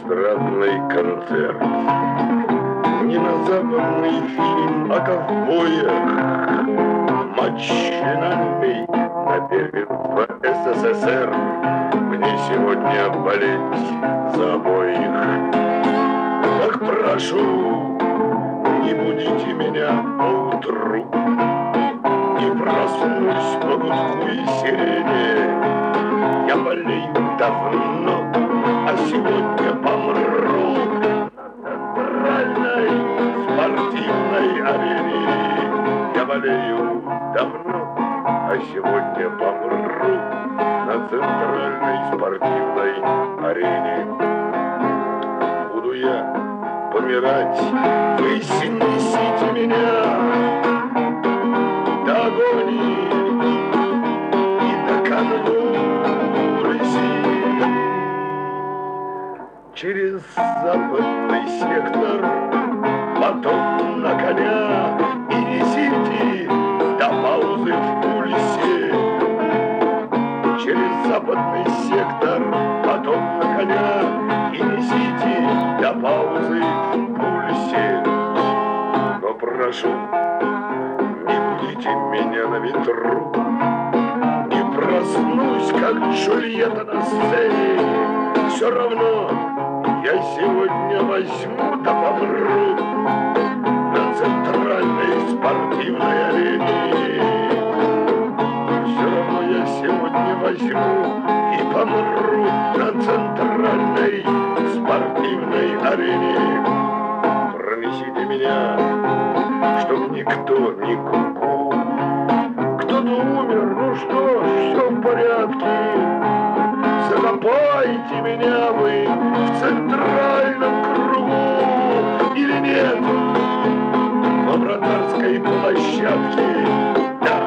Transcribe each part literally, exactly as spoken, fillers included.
эстрадный концерт, не на западный фильм о ковбоях, матч финальный на первенство СССР. Мне сегодня болеть за обоих. Так прошу, не будите меня поутру, не проснусь по гудку и сирене. Я болею давно, а сегодня помру на центральной спортивной арене. Я болею давно, а сегодня помру на центральной спортивной арене. Буду я помирать, вы снесите меня до агонии и до конвульсий. Через западный сектор, потом на коня и несите до паузы в пульсе. Через западный сектор, потом на коня и несите до паузы в пульсе. Но прошу, не будите меня на ветру, не проснусь, как Джульетта на сцене. Все равно я сегодня возьму да помру на центральной спортивной арене. Все равно я сегодня возьму и помру на центральной спортивной арене. Пронесите меня, чтоб никто не ку-ку. Кто-то умер, ну что ж, все в порядке. Закопайте меня вы в центральном кругу или нет, по вратарской площадке. Да,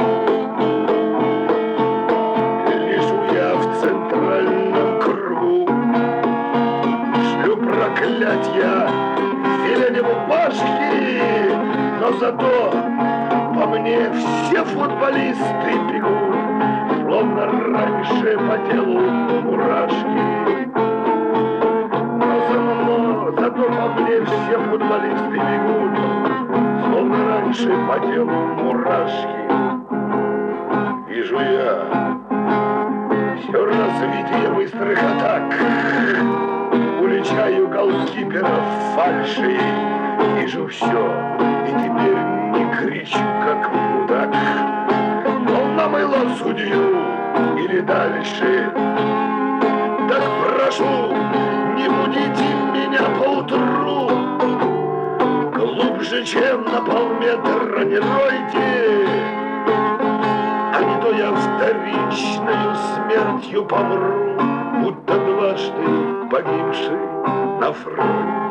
лежу я в центральном кругу, шлю проклятья Веленеву Пашке, но зато по мне все футболисты бегут, словно раньше по телу мурашки. Но за мной, зато по мне все футболисты бегут, словно раньше по телу мурашки. Вижу я все развитие быстрых атак, уличаю голкиперов фальши. Вижу все, и теперь не кричу, как мудак. Намыло судью или дальше. Так прошу, не будите меня поутру, глубже, чем на полметра не ройте, а не то я вторичною смертью помру, будто дважды погибший на фронте.